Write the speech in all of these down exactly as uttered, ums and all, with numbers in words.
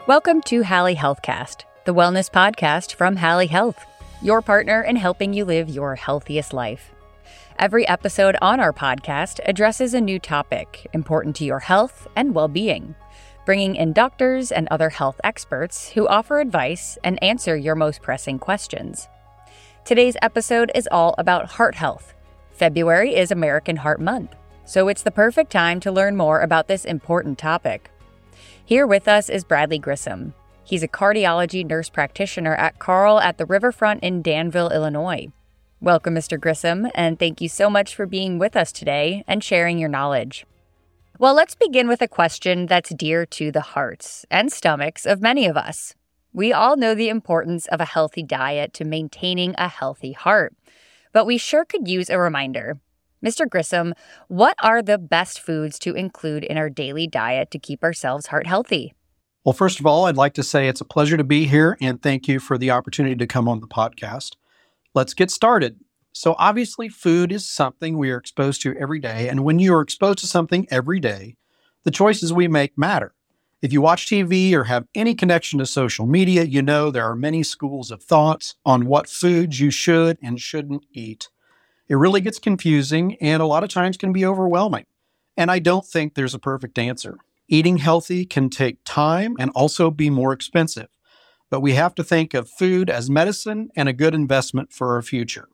Welcome to Hallie Healthcast, the wellness podcast from Hallie Health, your partner in helping you live your healthiest life. Every episode on our podcast addresses a new topic important to your health and well-being, bringing in doctors and other health experts who offer advice and answer your most pressing questions. Today's episode is all about heart health. February is American Heart Month, so it's the perfect time to learn more about this important topic. Here with us is Bradley Grissom. He's a cardiology nurse practitioner at Carle at the Riverfront in Danville, Illinois. Welcome, Mister Grissom, and thank you so much for being with us today and sharing your knowledge. Well, let's begin with a question that's dear to the hearts and stomachs of many of us. We all know the importance of a healthy diet to maintaining a healthy heart, but we sure could use a reminder. Mister Grissom, what are the best foods to include in our daily diet to keep ourselves heart healthy? Well, first of all, I'd like to say it's a pleasure to be here and thank you for the opportunity to come on the podcast. Let's get started. So obviously, food is something we are exposed to every day. And when you are exposed to something every day, the choices we make matter. If you watch T V or have any connection to social media, you know there are many schools of thoughts on what foods you should and shouldn't eat. It really gets confusing and a lot of times can be overwhelming. And I don't think there's a perfect answer. Eating healthy can take time and also be more expensive. But we have to think of food as medicine and a good investment for our future.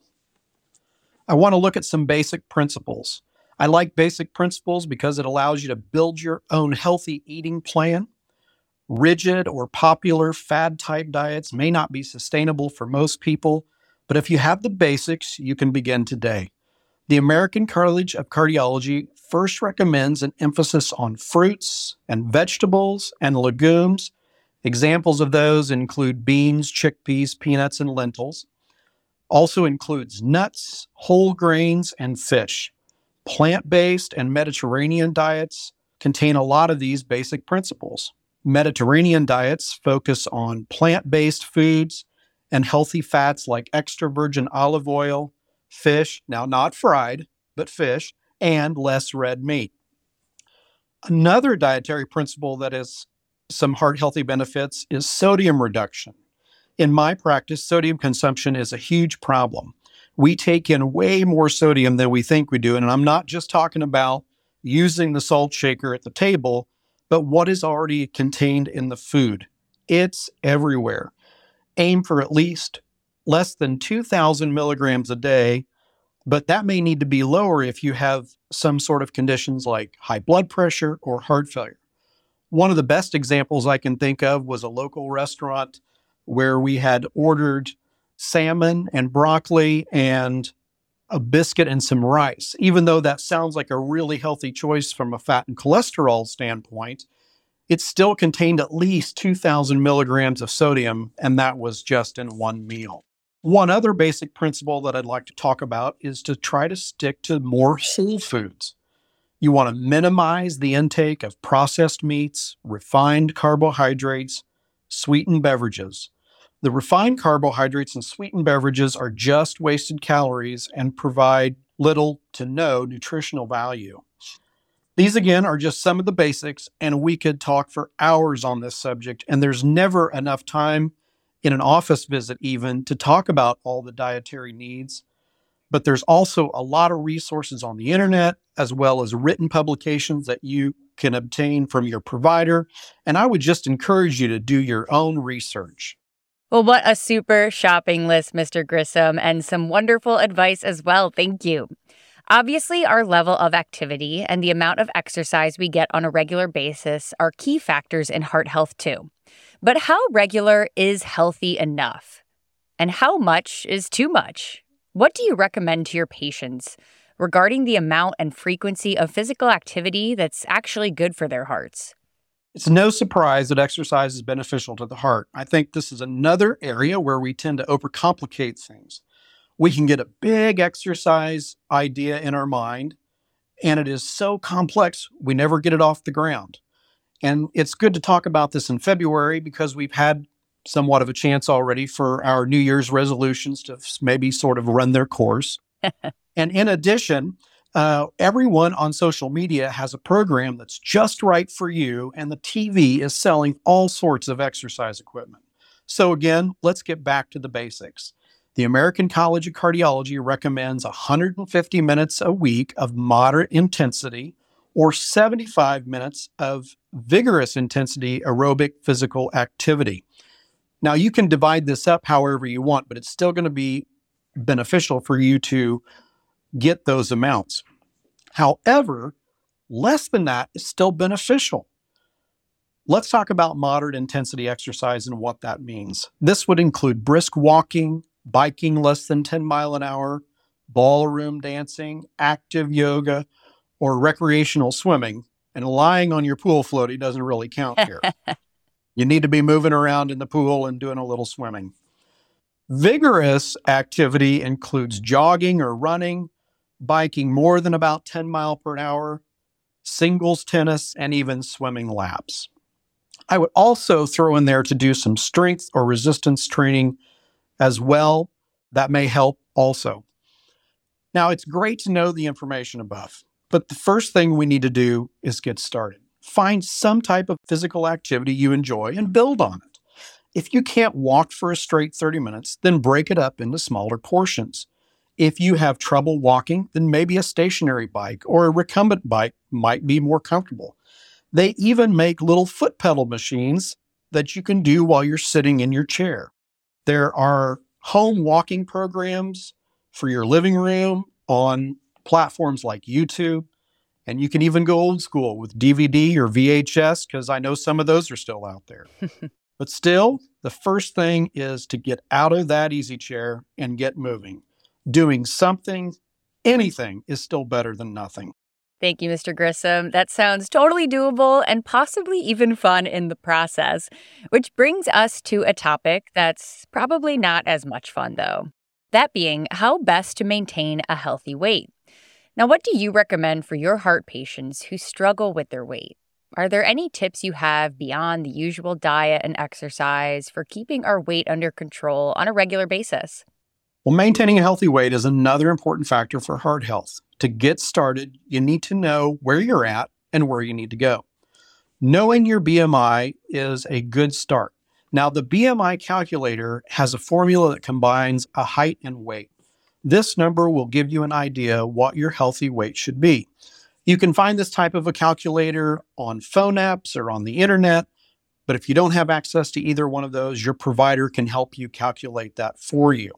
I want to look at some basic principles. I like basic principles because it allows you to build your own healthy eating plan. Rigid or popular fad-type diets may not be sustainable for most people, but if you have the basics, you can begin today. The American College of Cardiology first recommends an emphasis on fruits and vegetables and legumes. Examples of those include beans, chickpeas, peanuts, and lentils. Also includes nuts, whole grains, and fish. Plant-based and Mediterranean diets contain a lot of these basic principles. Mediterranean diets focus on plant-based foods and healthy fats like extra virgin olive oil, fish, now not fried, but fish, and less red meat. Another dietary principle that has some heart healthy benefits is sodium reduction. In my practice, sodium consumption is a huge problem. We take in way more sodium than we think we do, and I'm not just talking about using the salt shaker at the table, but what is already contained in the food. It's everywhere. Aim for at least less than two thousand milligrams a day, but that may need to be lower if you have some sort of conditions like high blood pressure or heart failure. One of the best examples I can think of was a local restaurant where we had ordered salmon and broccoli and a biscuit and some rice. Even though that sounds like a really healthy choice from a fat and cholesterol standpoint, it still contained at least two thousand milligrams of sodium, and that was just in one meal. One other basic principle that I'd like to talk about is to try to stick to more whole foods. You want to minimize the intake of processed meats, refined carbohydrates, sweetened beverages. The refined carbohydrates and sweetened beverages are just wasted calories and provide little to no nutritional value. These, again, are just some of the basics, and we could talk for hours on this subject, and there's never enough time in an office visit even to talk about all the dietary needs. But there's also a lot of resources on the internet, as well as written publications that you can obtain from your provider, and I would just encourage you to do your own research. Well, what a super shopping list, Mister Grissom, and some wonderful advice as well. Thank you. Obviously, our level of activity and the amount of exercise we get on a regular basis are key factors in heart health too. But how regular is healthy enough? And how much is too much? What do you recommend to your patients regarding the amount and frequency of physical activity that's actually good for their hearts? It's no surprise that exercise is beneficial to the heart. I think this is another area where we tend to overcomplicate things. We can get a big exercise idea in our mind, and it is so complex, we never get it off the ground. And it's good to talk about this in February because we've had somewhat of a chance already for our New Year's resolutions to maybe sort of run their course. And in addition, Uh, everyone on social media has a program that's just right for you, and the T V is selling all sorts of exercise equipment. So again, let's get back to the basics. The American College of Cardiology recommends one hundred fifty minutes a week of moderate intensity or seventy-five minutes of vigorous intensity aerobic physical activity. Now, you can divide this up however you want, but it's still going to be beneficial for you to get those amounts. However, less than that is still beneficial. Let's talk about moderate intensity exercise and what that means. This would include brisk walking, biking less than ten miles an hour, ballroom dancing, active yoga, or recreational swimming. And lying on your pool floaty doesn't really count here. You need to be moving around in the pool and doing a little swimming. Vigorous activity includes jogging or running, biking more than about ten miles per hour, singles tennis, and even swimming laps. I would also throw in there to do some strength or resistance training as well. That may help also. Now, it's great to know the information above, but the first thing we need to do is get started. Find some type of physical activity you enjoy and build on it. If you can't walk for a straight thirty minutes, then break it up into smaller portions. If you have trouble walking, then maybe a stationary bike or a recumbent bike might be more comfortable. They even make little foot pedal machines that you can do while you're sitting in your chair. There are home walking programs for your living room on platforms like YouTube. And you can even go old school with D V D or V H S, because I know some of those are still out there. But still, the first thing is to get out of that easy chair and get moving. Doing something, anything, is still better than nothing. Thank you, Mister Grissom. That sounds totally doable and possibly even fun in the process. Which brings us to a topic that's probably not as much fun, though. That being how best to maintain a healthy weight. Now, what do you recommend for your heart patients who struggle with their weight? Are there any tips you have beyond the usual diet and exercise for keeping our weight under control on a regular basis? Well, maintaining a healthy weight is another important factor for heart health. To get started, you need to know where you're at and where you need to go. Knowing your B M I is a good start. Now, the B M I calculator has a formula that combines a height and weight. This number will give you an idea what your healthy weight should be. You can find this type of a calculator on phone apps or on the internet, but if you don't have access to either one of those, your provider can help you calculate that for you.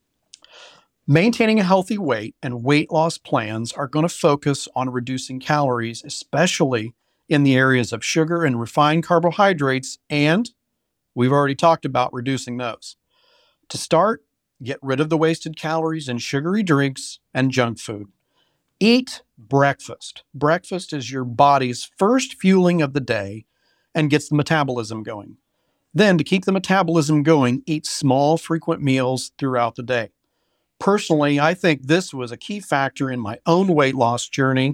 Maintaining a healthy weight and weight loss plans are going to focus on reducing calories, especially in the areas of sugar and refined carbohydrates, and we've already talked about reducing those. To start, get rid of the wasted calories in sugary drinks and junk food. Eat breakfast. Breakfast is your body's first fueling of the day and gets the metabolism going. Then, to keep the metabolism going, eat small, frequent meals throughout the day. Personally, I think this was a key factor in my own weight loss journey,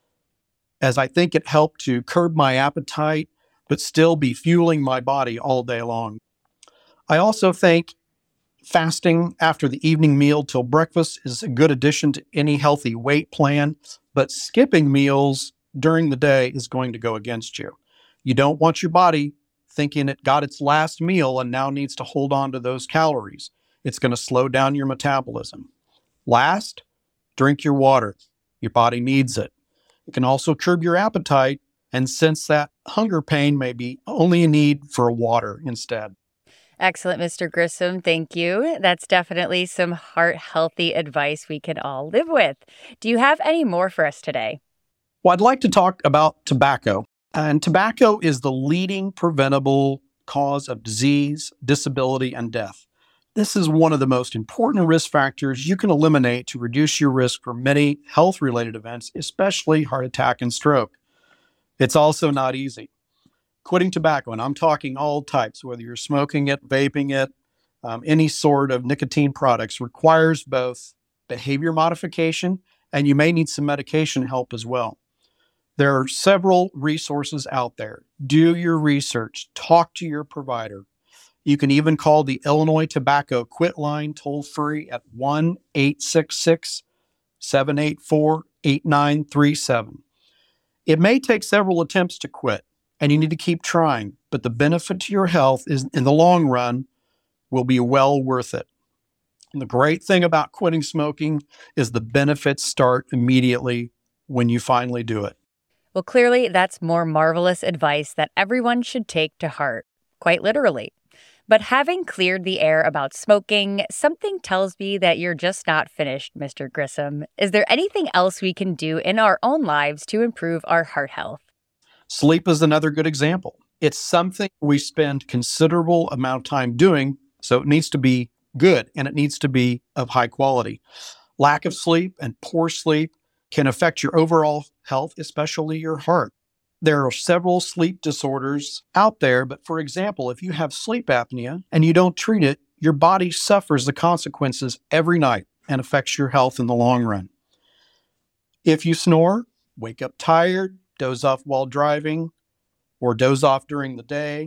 as I think it helped to curb my appetite, but still be fueling my body all day long. I also think fasting after the evening meal till breakfast is a good addition to any healthy weight plan, but skipping meals during the day is going to go against you. You don't want your body thinking it got its last meal and now needs to hold on to those calories. It's going to slow down your metabolism. Last, drink your water. Your body needs it. It can also curb your appetite and sense that hunger pain may be only a need for water instead. Excellent, Mister Grissom. Thank you. That's definitely some heart-healthy advice we can all live with. Do you have any more for us today? Well, I'd like to talk about tobacco. And tobacco is the leading preventable cause of disease, disability, and death. This is one of the most important risk factors you can eliminate to reduce your risk for many health-related events, especially heart attack and stroke. It's also not easy. Quitting tobacco, and I'm talking all types, whether you're smoking it, vaping it, um, any sort of nicotine products, requires both behavior modification and you may need some medication help as well. There are several resources out there. Do your research. Talk to your provider. You can even call the Illinois Tobacco Quit line toll-free at one eight six six, seven eight four, eight nine three seven. It may take several attempts to quit, and you need to keep trying, but the benefit to your health is, in the long run, will be well worth it. And the great thing about quitting smoking is the benefits start immediately when you finally do it. Well, clearly, that's more marvelous advice that everyone should take to heart, quite literally. But having cleared the air about smoking, something tells me that you're just not finished, Mister Grissom. Is there anything else we can do in our own lives to improve our heart health? Sleep is another good example. It's something we spend considerable amount of time doing, so it needs to be good and it needs to be of high quality. Lack of sleep and poor sleep can affect your overall health, especially your heart. There are several sleep disorders out there, but for example, if you have sleep apnea and you don't treat it, your body suffers the consequences every night and affects your health in the long run. If you snore, wake up tired, doze off while driving, or doze off during the day,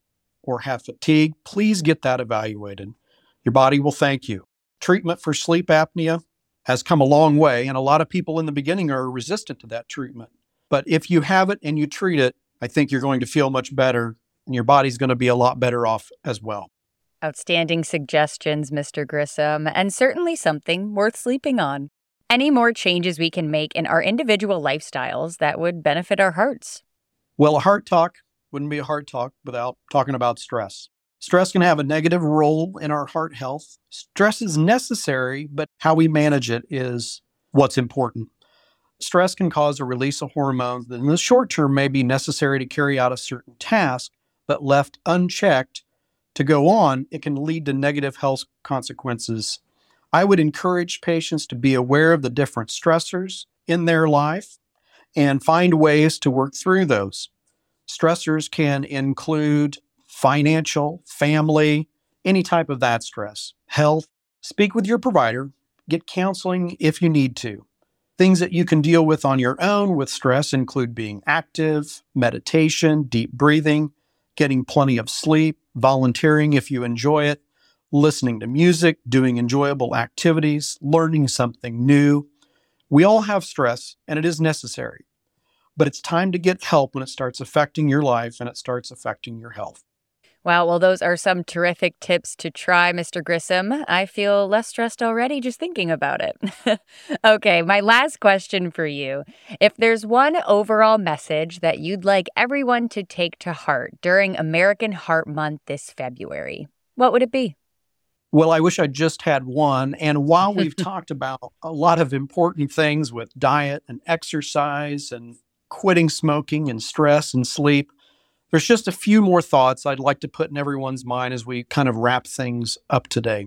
or have fatigue, please get that evaluated. Your body will thank you. Treatment for sleep apnea has come a long way, and a lot of people in the beginning are resistant to that treatment. But if you have it and you treat it, I think you're going to feel much better, and your body's going to be a lot better off as well. Outstanding suggestions, Mister Grissom, and certainly something worth sleeping on. Any more changes we can make in our individual lifestyles that would benefit our hearts? Well, a heart talk wouldn't be a heart talk without talking about stress. Stress can have a negative role in our heart health. Stress is necessary, but how we manage it is what's important. Stress can cause a release of hormones that in the short term may be necessary to carry out a certain task, but left unchecked to go on, it can lead to negative health consequences. I would encourage patients to be aware of the different stressors in their life and find ways to work through those. Stressors can include financial, family, any type of that stress, health. Speak with your provider, get counseling if you need to. Things that you can deal with on your own with stress include being active, meditation, deep breathing, getting plenty of sleep, volunteering if you enjoy it, listening to music, doing enjoyable activities, learning something new. We all have stress, and it is necessary. But it's time to get help when it starts affecting your life and it starts affecting your health. Wow, well, those are some terrific tips to try, Mister Grissom. I feel less stressed already just thinking about it. Okay, my last question for you. If there's one overall message that you'd like everyone to take to heart during American Heart Month this February, what would it be? Well, I wish I just had one. And while we've talked about a lot of important things with diet and exercise and quitting smoking and stress and sleep, there's just a few more thoughts I'd like to put in everyone's mind as we kind of wrap things up today.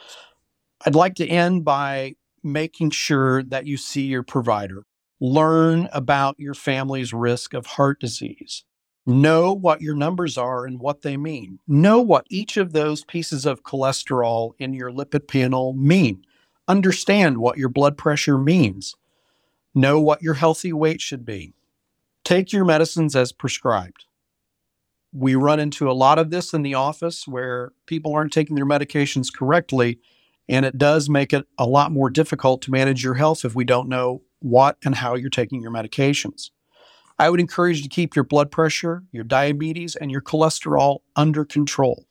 I'd like to end by making sure that you see your provider. Learn about your family's risk of heart disease. Know what your numbers are and what they mean. Know what each of those pieces of cholesterol in your lipid panel mean. Understand what your blood pressure means. Know what your healthy weight should be. Take your medicines as prescribed. We run into a lot of this in the office where people aren't taking their medications correctly, and it does make it a lot more difficult to manage your health if we don't know what and how you're taking your medications. I would encourage you to keep your blood pressure, your diabetes, and your cholesterol under control.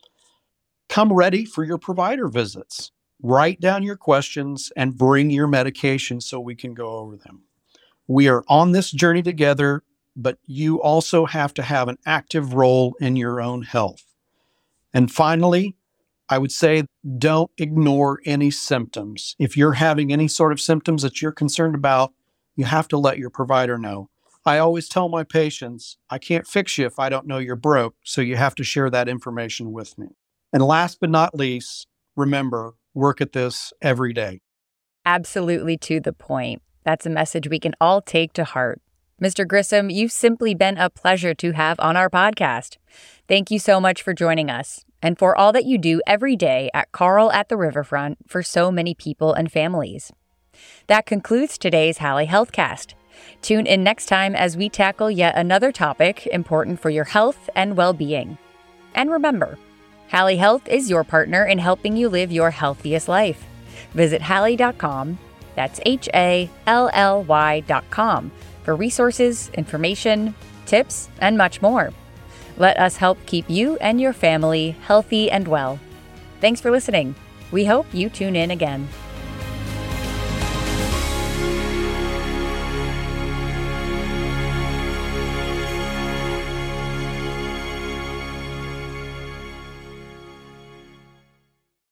Come ready for your provider visits. Write down your questions and bring your medications so we can go over them. We are on this journey together, but you also have to have an active role in your own health. And finally, I would say don't ignore any symptoms. If you're having any sort of symptoms that you're concerned about, you have to let your provider know. I always tell my patients, I can't fix you if I don't know you're broke, so you have to share that information with me. And last but not least, remember, work at this every day. Absolutely to the point. That's a message we can all take to heart. Mister Grissom, you've simply been a pleasure to have on our podcast. Thank you so much for joining us and for all that you do every day at Carle at the Riverfront for so many people and families. That concludes today's Hallie Healthcast. Tune in next time as we tackle yet another topic important for your health and well-being. And remember, Hallie Health is your partner in helping you live your healthiest life. Visit Hallie dot com That's H A L L Y dot com for resources, information, tips, and much more. Let us help keep you and your family healthy and well. Thanks for listening. We hope you tune in again.